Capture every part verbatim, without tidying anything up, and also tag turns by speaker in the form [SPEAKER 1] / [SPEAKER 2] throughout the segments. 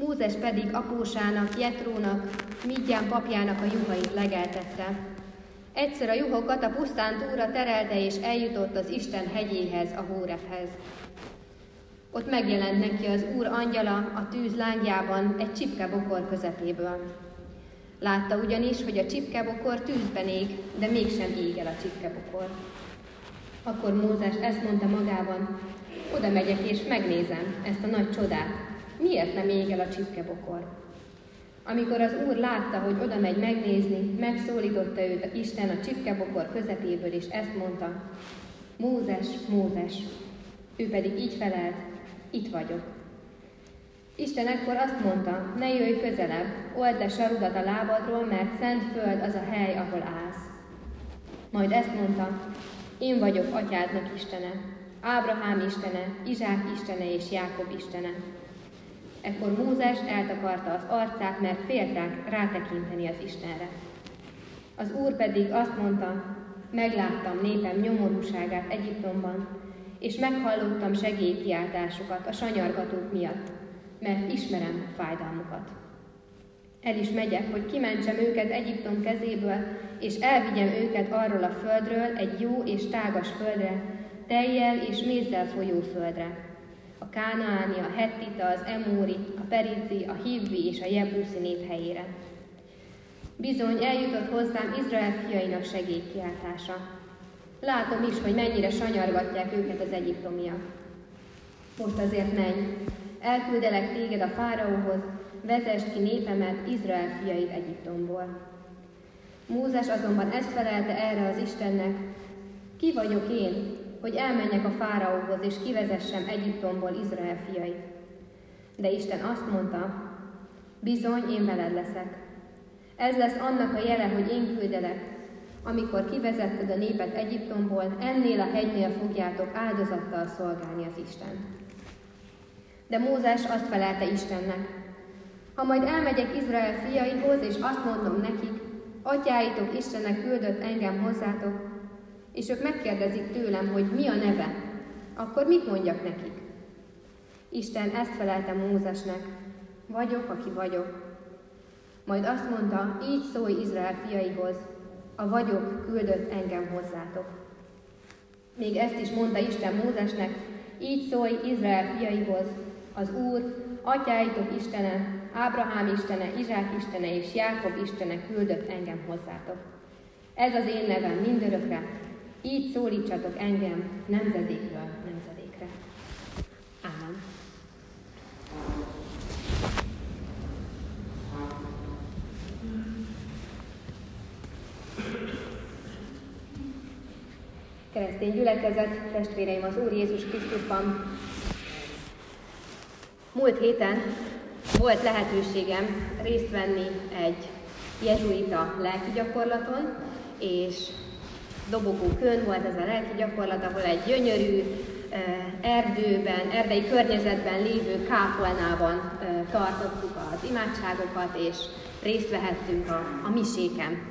[SPEAKER 1] Mózes pedig apósának, Jetrónak, Midján papjának a juhait legeltette. Egyszer a juhokat a pusztán túlra terelte, és eljutott az Isten hegyéhez, a Hórefhez. Ott megjelent neki az Úr angyala a tűz lángjában egy csipkebokor közepéből. Látta ugyanis, hogy a csipkebokor tűzben ég, de mégsem ég el a csipkebokor. Akkor Mózes ezt mondta magában: oda megyek és megnézem ezt a nagy csodát, miért nem ég el a csipkebokor? Amikor az Úr látta, hogy oda megy megnézni, megszólította őt Isten a csipkebokor közepéből, és ezt mondta: Mózes, Mózes! Ő pedig így felelt: itt vagyok. Isten ekkor azt mondta: ne jöjj közelebb, old le sarudat a lábadról, mert szent föld az a hely, ahol állsz. Majd ezt mondta: én vagyok atyádnak Istene, Ábrahám Istene, Izsák Istene és Jákob Istene. Ekkor Mózes eltakarta az arcát, mert félt rá, rátekinteni az Istenre. Az Úr pedig azt mondta: megláttam népem nyomorúságát Egyiptomban, és meghallottam segélykiáltásukat a sanyargatók miatt, mert ismerem fájdalmukat. El is megyek, hogy kimentsem őket Egyiptom kezéből, és elvigyem őket arról a földről egy jó és tágas földre, tejjel és mézzel folyó földre. A kánaáni, a hettita, az emóri, a perizi, a hivvi és a jebuszi nép helyére. Bizony eljutott hozzám Izrael fiainak segélykiáltása. Látom is, hogy mennyire sanyargatják őket az egyiptomiak. Most azért menj, elküldelek téged a fáraóhoz, vezesd ki népemet, Izrael fiait Egyiptomból. Mózes azonban ezt felelte erre az Istennek: ki vagyok én, hogy elmenjek a fáraóhoz, és kivezessem Egyiptomból Izrael fiait? De Isten azt mondta: bizony, én veled leszek. Ez lesz annak a jele, hogy én küldelek. Amikor kivezetted a népet Egyiptomból, ennél a hegynél fogjátok áldozattal szolgálni az Istent. De Mózes azt felelte Istennek: ha majd elmegyek Izrael fiaihoz, és azt mondom nekik: atyáitok Istennek küldött engem hozzátok, és ők megkérdezik tőlem, hogy mi a neve, akkor mit mondjak nekik? Isten ezt felelte Mózesnek: vagyok, aki vagyok. Majd azt mondta: így szólj Izrael fiaihoz: a vagyok küldött engem hozzátok. Még ezt is mondta Isten Mózesnek: így szólj Izrael fiaihoz: az Úr, atyáitok Istene, Ábrahám Istene, Izsák Istene és Jákob Istene küldött engem hozzátok. Ez az én nevem mindörökre, így szólítsatok engem nemzedékről nemzedékre. Ámen. Keresztény gyülekezet, testvéreim az Úr Jézus Krisztusban! Múlt héten volt lehetőségem részt venni egy jezsuita lelki gyakorlaton, és Dobogókőn volt ez a lelki gyakorlat, ahol egy gyönyörű erdőben, erdei környezetben lévő kápolnában tartottuk az imádságokat, és részt vehettünk a, a miséken.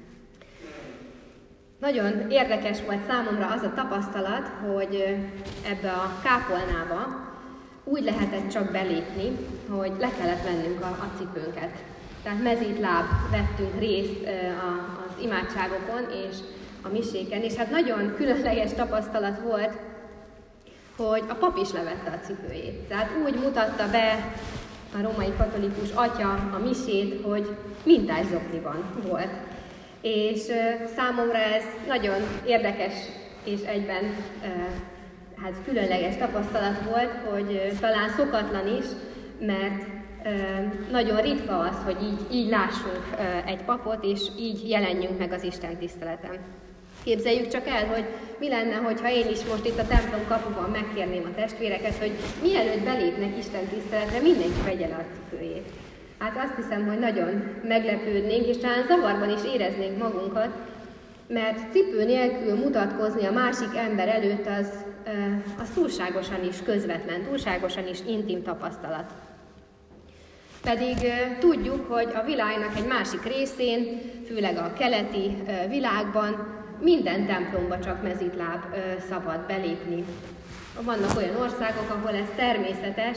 [SPEAKER 1] Nagyon érdekes volt számomra az a tapasztalat, hogy ebbe a kápolnába úgy lehetett csak belépni, hogy le kellett vennünk a, a cipőnket. Tehát mezítláb vettünk részt a, az imádságokon és a miséken, és hát nagyon különleges tapasztalat volt, hogy a pap is levette a cipőjét. Tehát úgy mutatta be a római katolikus atya a misét, hogy mintás zokniban volt. És számomra ez nagyon érdekes és egyben hát különleges tapasztalat volt, hogy talán szokatlan is, mert nagyon ritka az, hogy így, így lássunk egy papot, és így jelenjünk meg az Isten tiszteleten. Képzeljük csak el, hogy mi lenne, hogyha én is most itt a templom kapuban megkérném a testvéreket, hogy mielőtt belépnek Isten tiszteletre, mindenki vegye le a cipőjét. Hát azt hiszem, hogy nagyon meglepődnénk, és talán zavarban is éreznénk magunkat, mert cipő nélkül mutatkozni a másik ember előtt az, az túlságosan is közvetlen, túlságosan is intim tapasztalat. Pedig tudjuk, hogy a világnak egy másik részén, főleg a keleti világban minden templomba csak mezítláb szabad belépni. Vannak olyan országok, ahol ez természetes,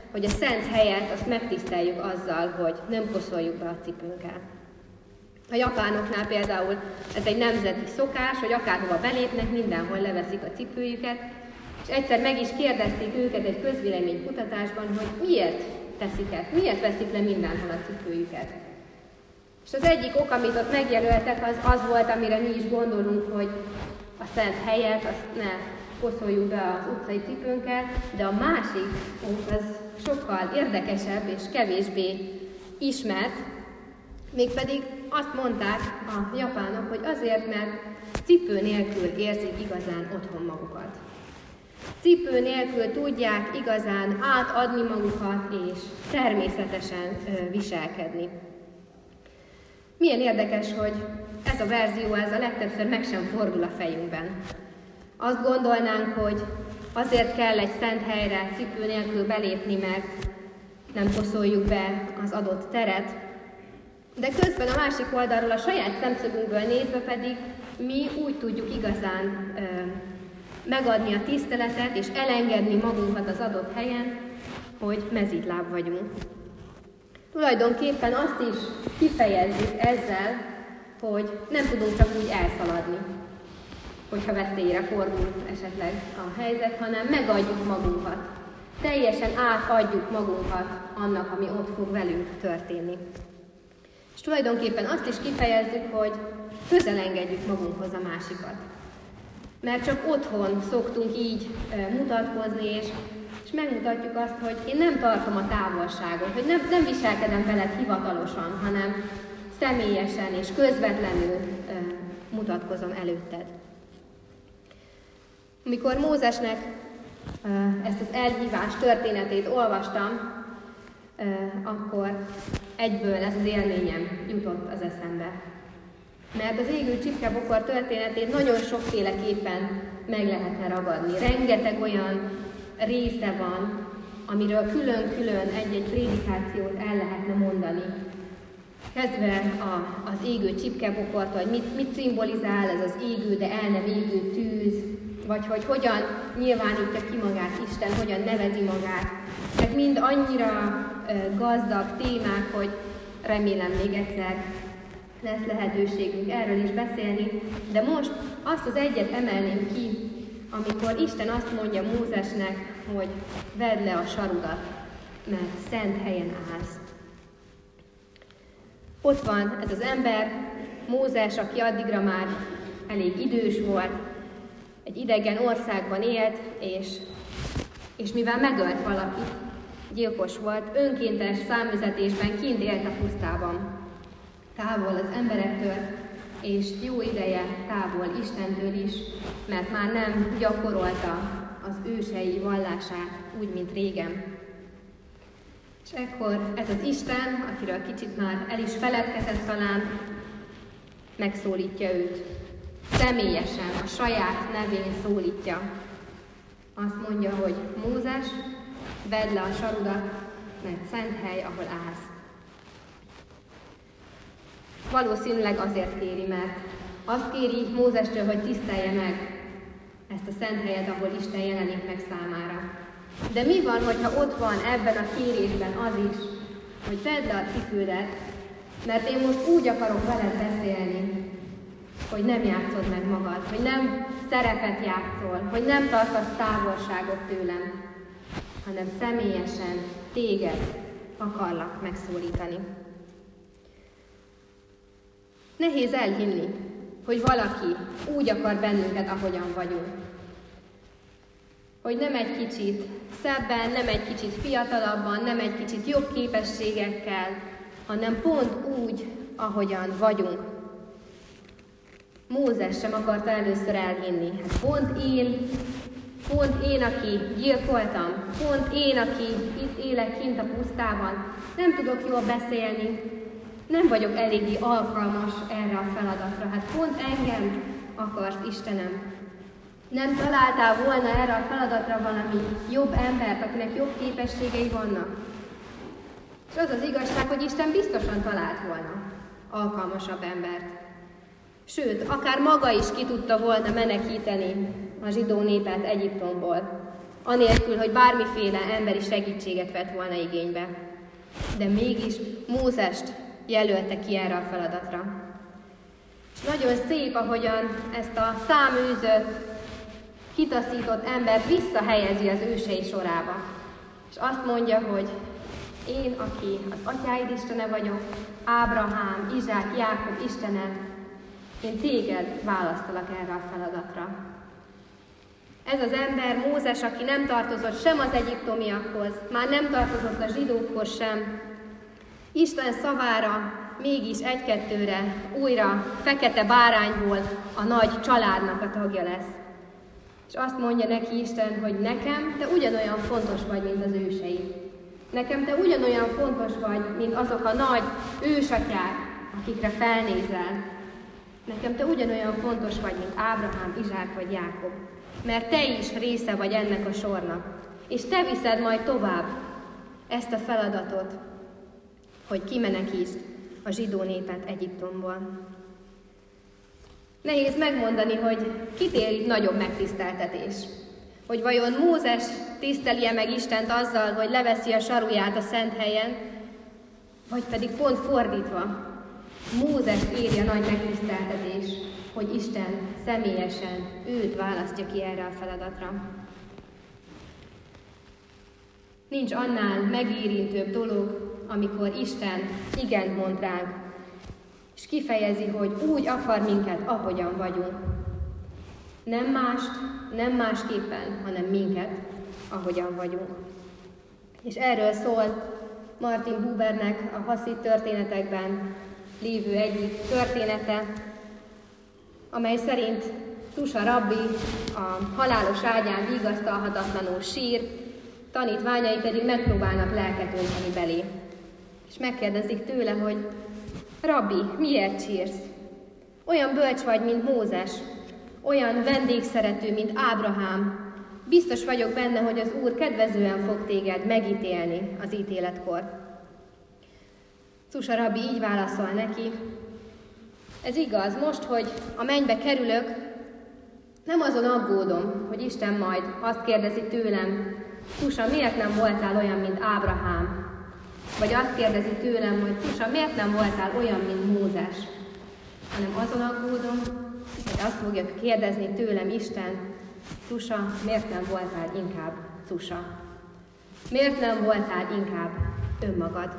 [SPEAKER 1] hogy a szent helyet azt megtiszteljük azzal, hogy nem koszoljuk be a cipőnkkel. A japánoknál például ez egy nemzeti szokás, hogy akárhova belépnek, mindenhol leveszik a cipőjüket, és egyszer meg is kérdezték őket egy közvéleménykutatásban, hogy miért teszik ezt, miért veszik le mindenhol a cipőjüket. És az egyik ok, amit ott megjelöltek, az az volt, amire mi is gondolunk, hogy a szent helyet, azt ne koszoljuk be az utcai cipőnkkel, de a másik ok az sokkal érdekesebb és kevésbé ismert, mégpedig azt mondták a japánok, hogy azért, mert cipő nélkül érzik igazán otthon magukat. Cipő nélkül tudják igazán átadni magukat és természetesen ö, viselkedni. Milyen érdekes, hogy ez a verzió, ez a legtöbbször meg sem fordul a fejünkben. Azt gondolnánk, hogy azért kell egy szent helyre cipő nélkül belépni, mert nem koszoljuk be az adott teret, de közben a másik oldalról, a saját szemszögünkből nézve pedig mi úgy tudjuk igazán ö, megadni a tiszteletet és elengedni magunkat az adott helyen, hogy mezítláb vagyunk. Tulajdonképpen azt is kifejezzük ezzel, hogy nem tudunk csak úgy elszaladni, hogyha veszélyre fordul esetleg a helyzet, hanem megadjuk magunkat. Teljesen átadjuk magunkat annak, ami ott fog velünk történni. És tulajdonképpen azt is kifejezzük, hogy közel engedjük magunkhoz a másikat. Mert csak otthon szoktunk így e, mutatkozni, és, és megmutatjuk azt, hogy én nem tartom a távolságot, hogy nem, nem viselkedem veled hivatalosan, hanem személyesen és közvetlenül e, mutatkozom előtted. Amikor Mózesnek e, ezt az elhívás történetét olvastam, e, akkor egyből ez az élményem jutott az eszembe. Mert az égő csipkebokor történetét nagyon sokféleképpen meg lehetne ragadni. Rengeteg olyan része van, amiről külön-külön egy-egy prédikációt el lehetne mondani. Kezdve a, az égő csipkebokortól, hogy mit, mit szimbolizál ez az égő, de el nem égő tűz, vagy hogy hogyan nyilvánítja ki magát Isten, hogyan nevezi magát. Ez mind annyira uh, gazdag témák, hogy remélem még egyszer lesz lehetőségünk erről is beszélni, de most azt az egyet emelném ki, amikor Isten azt mondja Mózesnek, hogy vedd le a sarudat, mert szent helyen állsz. Ott van ez az ember, Mózes, aki addigra már elég idős volt, egy idegen országban élt, és, és mivel megölt valakit, gyilkos volt, önkéntes számüzetésben kint élt a pusztában. Távol az emberektől, és jó ideje távol Istentől is, mert már nem gyakorolta az ősei vallását úgy, mint régen. És ekkor ez az Isten, akiről kicsit már el is feledkezett talán, megszólítja őt. Személyesen, a saját nevén szólítja. Azt mondja, hogy Mózes, vedd le a sarudat, mert szent hely, ahol állsz. Valószínűleg azért kéri, mert azt kéri Mózestől, hogy tisztelje meg ezt a szent helyet, ahol Isten jelenik meg számára. De mi van, hogyha ott van ebben a kérésben az is, hogy vedd le a cipődet, mert én most úgy akarok veled beszélni, hogy nem játszod meg magad, hogy nem szerepet játszol, hogy nem tartasz távolságot tőlem, hanem személyesen téged akarlak megszólítani. Nehéz elhinni, hogy valaki úgy akar bennünket, ahogyan vagyunk. Hogy nem egy kicsit szebben, nem egy kicsit fiatalabban, nem egy kicsit jobb képességekkel, hanem pont úgy, ahogyan vagyunk. Mózes sem akarta először elhinni. Hát pont én, pont én, aki gyilkoltam, pont én, aki itt élek kint a pusztában, nem tudok jól beszélni, nem vagyok eléggé alkalmas erre a feladatra. Hát pont engem akarsz, Istenem. Nem találtál volna erre a feladatra valami jobb embert, akinek jobb képességei vannak? És az az igazság, hogy Isten biztosan talált volna alkalmasabb embert. Sőt, akár maga is ki tudta volna menekíteni a zsidó népet Egyiptomból. anélkül, hogy bármiféle emberi segítséget vett volna igénybe. De mégis Mózest jelölte ki erre a feladatra. És nagyon szép, ahogyan ezt a száműzött, kitaszított ember visszahelyezi az ősei sorába. És azt mondja, hogy én, aki az atyáid Istene vagyok, Ábrahám, Izsák, Jákob Istene, én téged választalak erre a feladatra. Ez az ember, Mózes, aki nem tartozott sem az egyiptomiakhoz, már nem tartozott a zsidókhoz sem, Isten szavára mégis egy-kettőre újra fekete bárányból a nagy családnak a tagja lesz. És azt mondja neki Isten, hogy nekem te ugyanolyan fontos vagy, mint az ősei. Nekem te ugyanolyan fontos vagy, mint azok a nagy ősatyák, akikre felnézel. Nekem te ugyanolyan fontos vagy, mint Ábrahám, Izsák vagy Jákob. Mert te is része vagy ennek a sornak. És te viszed majd tovább ezt a feladatot, hogy kimenekítsd a zsidó népet Egyiptomból. Nehéz megmondani, hogy kit ér itt nagyobb megtiszteltetés. Hogy vajon Mózes tisztelje meg Istent azzal, hogy leveszi a saruját a szent helyen, vagy pedig pont fordítva, Mózes éri a nagy megtiszteltetés, hogy Isten személyesen őt választja ki erre a feladatra. Nincs annál megérintőbb dolog, amikor Isten igent mond ránk, és kifejezi, hogy úgy akar minket, ahogyan vagyunk. Nem mást, nem másképpen, hanem minket, ahogyan vagyunk. És erről szól Martin Bubernek a haszid történetekben lévő egyik története, amely szerint Cusa rabbi a halálos ágyán vigasztalhatatlanul sír, tanítványai pedig megpróbálnak lelket önteni belé. És megkérdezik tőle, hogy rabbi, miért sírsz? Olyan bölcs vagy, mint Mózes, olyan vendégszerető, mint Ábrahám. Biztos vagyok benne, hogy az Úr kedvezően fog téged megítélni az ítéletkor. Cusa rabbi így válaszol neki, ez igaz, most, hogy a mennybe kerülök, nem azon aggódom, hogy Isten majd azt kérdezi tőlem, Cusa, miért nem voltál olyan, mint Ábrahám? Vagy azt kérdezi tőlem, hogy Cusa, miért nem voltál olyan, mint Mózes? Hanem azon aggódom, hogy azt fogja kérdezni tőlem Isten, Cusa, miért nem voltál inkább Cusa? Miért nem voltál inkább önmagad?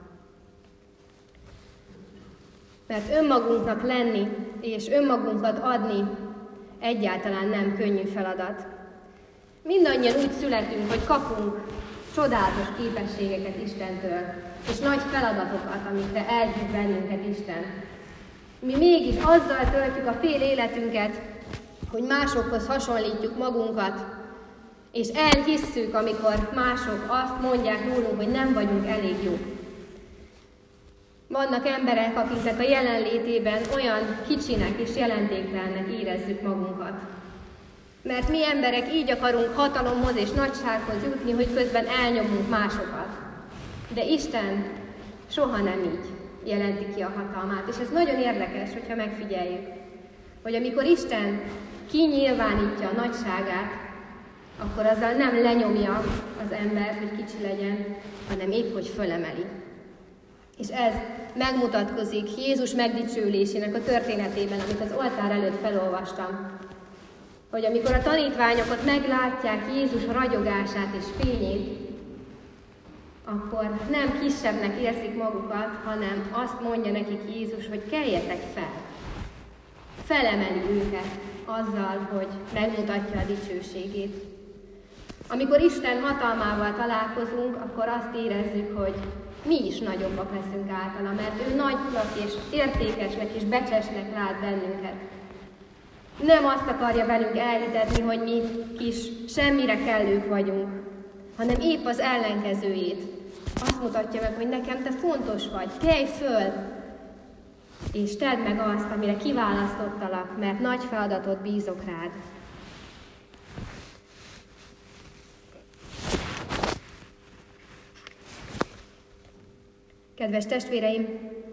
[SPEAKER 1] Mert önmagunknak lenni és önmagunkat adni egyáltalán nem könnyű feladat. Mindannyian úgy születünk, hogy kapunk csodálatos képességeket Istentől, és nagy feladatokat, amikre elhív bennünket Isten. Mi mégis azzal töltjük a fél életünket, hogy másokhoz hasonlítjuk magunkat, és elhisszük, amikor mások azt mondják rólunk, hogy nem vagyunk elég jók. Vannak emberek, akiket a jelenlétében olyan kicsinek és jelentéktelennek érezzük magunkat. Mert mi emberek így akarunk hatalomhoz és nagysághoz jutni, hogy közben elnyomunk másokat. De Isten soha nem így jelenti ki a hatalmát. És ez nagyon érdekes, hogyha megfigyeljük, hogy amikor Isten kinyilvánítja a nagyságát, akkor azzal nem lenyomja az ember, hogy kicsi legyen, hanem épp, hogy fölemeli. És ez megmutatkozik Jézus megdicsőlésének a történetében, amit az oltár előtt felolvastam. Hogy amikor a tanítványokat meglátják Jézus ragyogását és fényét, akkor nem kisebbnek érzik magukat, hanem azt mondja nekik Jézus, hogy keljetek fel. Felemeli őket azzal, hogy megmutatja a dicsőségét. Amikor Isten hatalmával találkozunk, akkor azt érezzük, hogy mi is nagyobbak leszünk általa, mert ő nagynak és értékesnek és becsesnek lát bennünket. Nem azt akarja velünk elhitetni, hogy mi kis semmire kellők vagyunk, hanem épp az ellenkezőjét. Azt mutatja meg, hogy nekem te fontos vagy, kelj föl, és tedd meg azt, amire kiválasztottalak, mert nagy feladatot bízok rád. Kedves testvéreim,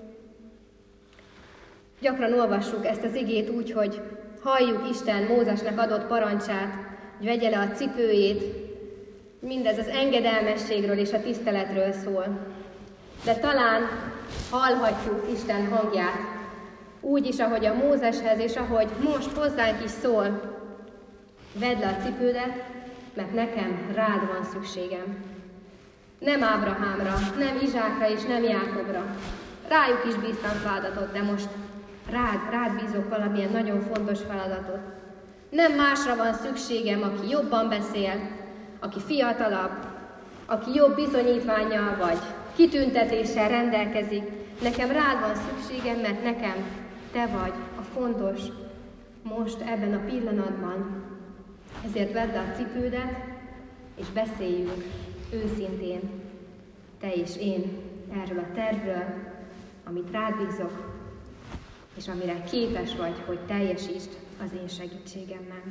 [SPEAKER 1] gyakran olvassuk ezt az igét úgy, hogy halljuk Isten Mózesnek adott parancsát, hogy vegye le a cipőjét, Mindez az engedelmességről és a tiszteletről szól. De talán hallhatjuk Isten hangját, úgy is, ahogy a Mózeshez, és ahogy most hozzánk is szól. Vedd le a cipődet, mert nekem rád van szükségem. Nem Ábrahámra, nem Izsákra és nem Jákobra. Rájuk is bíztam feladatot, de most rád, rád bízok valamilyen nagyon fontos feladatot. Nem másra van szükségem, aki jobban beszél, aki fiatalabb, aki jobb bizonyítvánnyal vagy kitüntetéssel rendelkezik. Nekem rád van szükségem, mert nekem te vagy a fontos most ebben a pillanatban. Ezért vedd le a cipődet, és beszéljünk őszintén, te és én, erről a tervről, amit rád bízok, és amire képes vagy, hogy teljesítsd az én segítségemmel.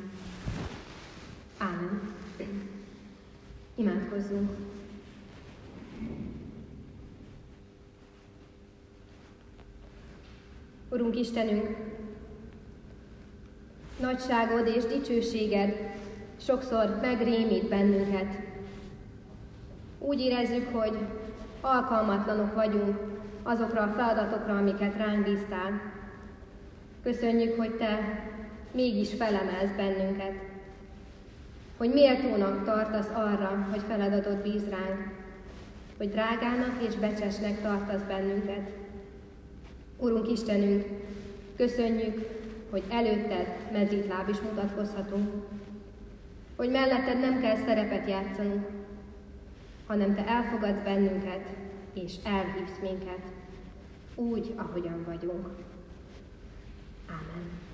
[SPEAKER 1] Ámen. Imádkozzunk. Urunk Istenünk, nagyságod és dicsőséged sokszor megrémít bennünket. Úgy érezzük, hogy alkalmatlanok vagyunk azokra a feladatokra, amiket ránk bíztál. Köszönjük, hogy te mégis felemelsz bennünket, hogy méltónak tartasz arra, hogy feladatot bíz ránk, hogy drágának és becsesnek tartasz bennünket. Urunk Istenünk, köszönjük, hogy előtted mezítláb is mutatkozhatunk, hogy melletted nem kell szerepet játszanunk, hanem te elfogadsz bennünket, és elhívsz minket, úgy, ahogyan vagyunk. Ámen.